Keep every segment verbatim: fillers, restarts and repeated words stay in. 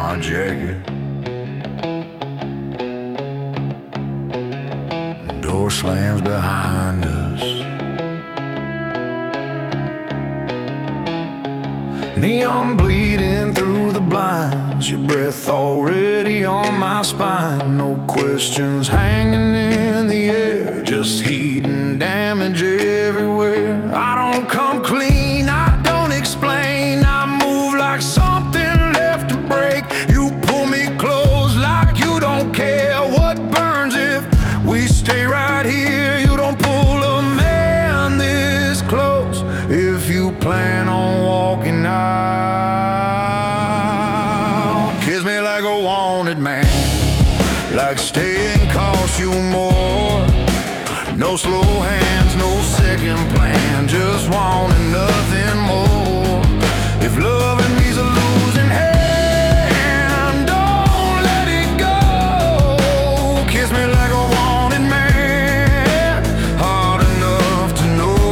my jacket. Door slams behind us. Neon bleeding through the blinds, your breath already on my spine. No questions hanging in the air, just heat and damage everywhere. I don't come clean, I don't explain. I move like something left to break. You pull me close like you don't care what burns if we stay right here. You don't pull a man this close if you plan on walking out. Kiss me like a wanted man, like staying costs you more. No slow hands, no second plan, just wanting nothing more. If loving me's a losing hand, don't let it go. Kiss me like a wanted man, hard enough to know.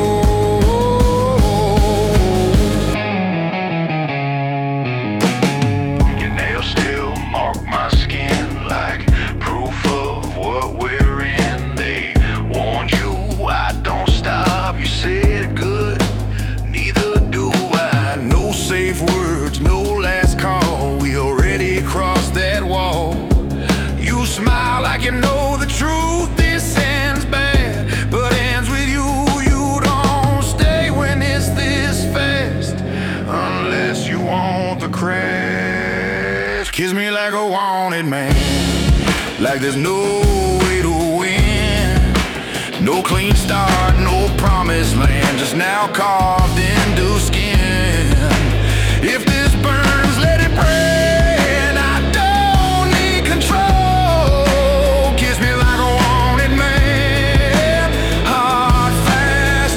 Your nails still mark my skin like proof of what we're in. They warned you I don't stop, you said good, neither do I. No safe words, no last call, we already crossed that wall. You smile like you know the truth, this ends bad, but ends with you. You don't stay when it's this fast, unless you want the crash. Kiss me like a wanted man, like there's no way to win. No clean start, no promised land, just now carved into skin. If this burns, let it burn. I don't need control. Kiss me like a wanted man, hard, fast,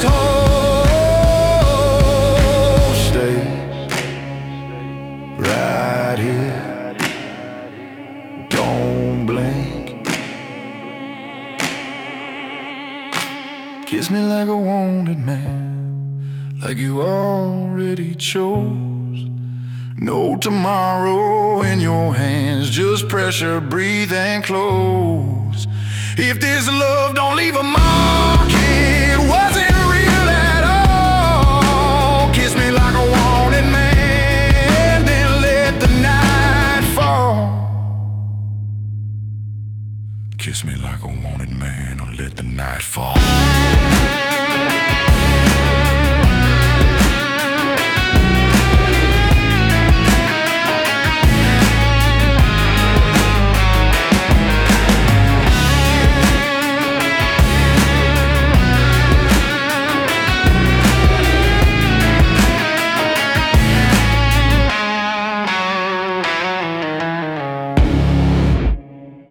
hold. Stay right here, don't blink. Kiss me like a wanted man, like you already chose. No tomorrow in your hands, just pressure, breathe and close. If this love don't leave a mark,